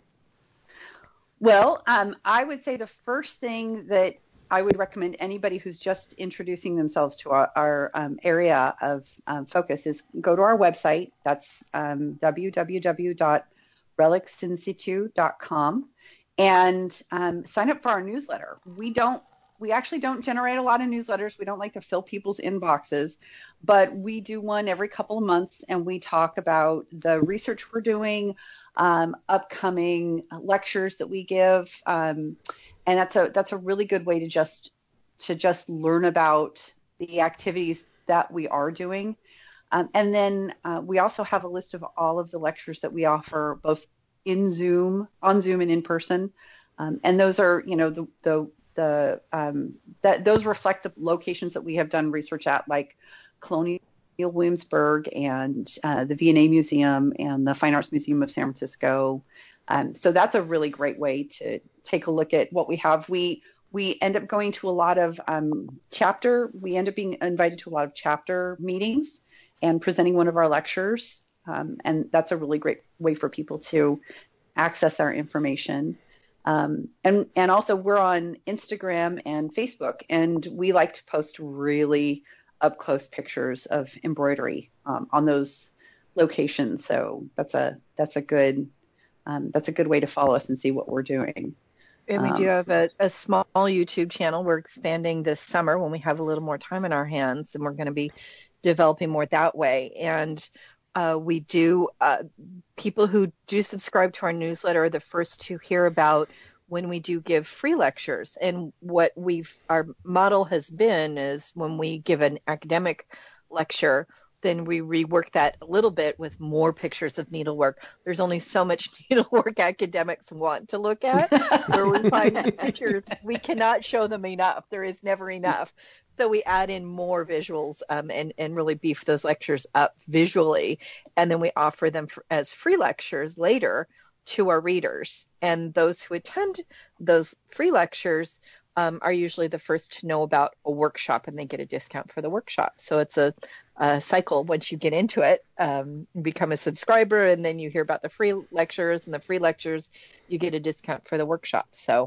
Well, I would say the first thing that I would recommend anybody who's just introducing themselves to our area of focus is go to our website. That's www.relicsinsitu.com. And sign up for our newsletter. We actually don't generate a lot of newsletters. We don't like to fill people's inboxes, but we do one every couple of months, and we talk about the research we're doing, upcoming lectures that we give, and that's a really good way to just learn about the activities that we are doing. And then we also have a list of all of the lectures that we offer, both on Zoom and in person, and those are, those reflect the locations that we have done research at, like Colonial Williamsburg and the V&A Museum and the Fine Arts Museum of San Francisco. So that's a really great way to take a look at what we have. We end up going to a lot of we end up being invited to a lot of chapter meetings and presenting one of our lectures. And that's a really great way for people to access our information. And also we're on Instagram and Facebook, and we like to post really up close pictures of embroidery on those locations. So that's a good way to follow us and see what we're doing. And we do have a small YouTube channel. We're expanding this summer when we have a little more time in our hands, and we're going to be developing more that way. And we do, people who do subscribe to our newsletter are the first to hear about when we do give free lectures. And what our model has been is when we give an academic lecture, then we rework that a little bit with more pictures of needlework. There's only so much needlework academics want to look at, where we find pictures, we cannot show them enough. There is never enough. So we add in more visuals and really beef those lectures up visually. And then we offer them as free lectures later to our readers. And those who attend those free lectures are usually the first to know about a workshop, and they get a discount for the workshop. So it's a cycle. Once you get into it, you become a subscriber, and then you hear about the free lectures, and the free lectures, you get a discount for the workshop. So.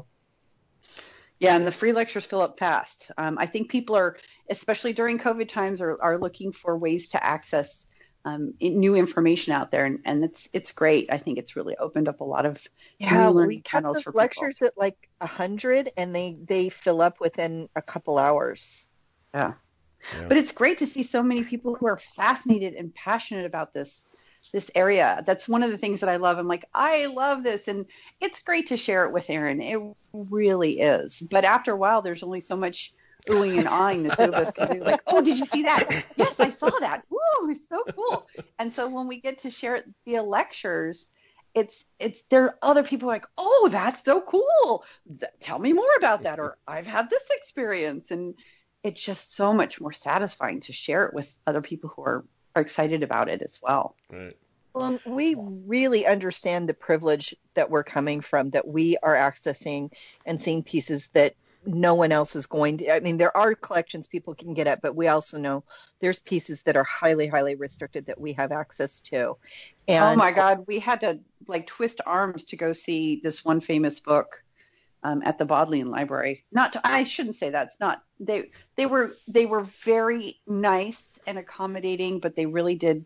Yeah, and the free lectures fill up fast. I think people are, especially during COVID times, are looking for ways to access new information out there, and it's great. I think it's really opened up a lot of new learning channels for people. Lectures at like 100, and they fill up within a couple hours. Yeah, but it's great to see so many people who are fascinated and passionate about this area. That's one of the things that I love. I'm like, I love this, and it's great to share it with Erin. It really is. But after a while, there's only so much oohing and ahhing the two of us can do. Like, oh, did you see that? Yes, I saw that. Woo, it's so cool. And so when we get to share it via lectures, there are other people like, oh, that's so cool. Tell me more about that. Or I've had this experience. And it's just so much more satisfying to share it with other people who are excited about it as well. Right. Well, we really understand the privilege that we're coming from, that we are accessing and seeing pieces that no one else is going to. I mean, there are collections people can get at, but we also know there's pieces that are highly, highly restricted that we have access to. And oh my God, we had to like twist arms to go see this one famous book at the Bodleian Library. I shouldn't say that. It's not. They were very nice and accommodating, but they really did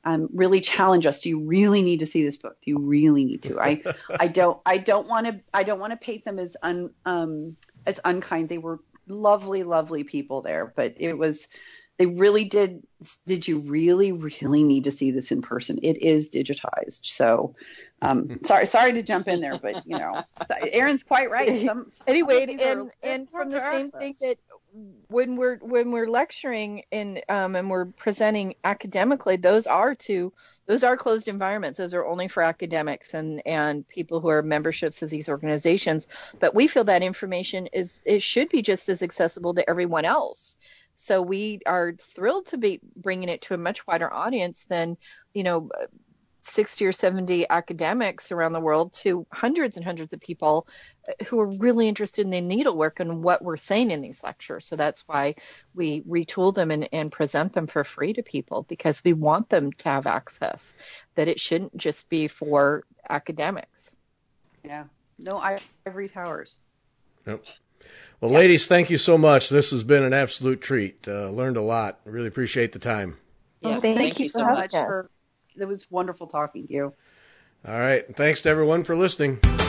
really challenge us. Do you really need to see this book? Do you really need to? I don't want to paint them as unkind. They were lovely, lovely people there, but they really did. Did you really, really need to see this in person? It is digitized. So, sorry to jump in there, but Erin's quite right. Anyway, and from the same thing that when we're lecturing and we're presenting academically, those are closed environments. Those are only for academics and people who are memberships of these organizations. But we feel that information should be just as accessible to everyone else. So we are thrilled to be bringing it to a much wider audience than 60 or 70 academics around the world, to hundreds and hundreds of people who are really interested in the needlework and what we're saying in these lectures. So that's why we retool them and present them for free to people, because we want them to have access, that it shouldn't just be for academics. Yeah. No ivory towers. Yep. Well, ladies, thank you so much. This has been an absolute treat. Learned a lot. Really appreciate the time. Yes, thank you so much. It was wonderful talking to you. All right. Thanks to everyone for listening.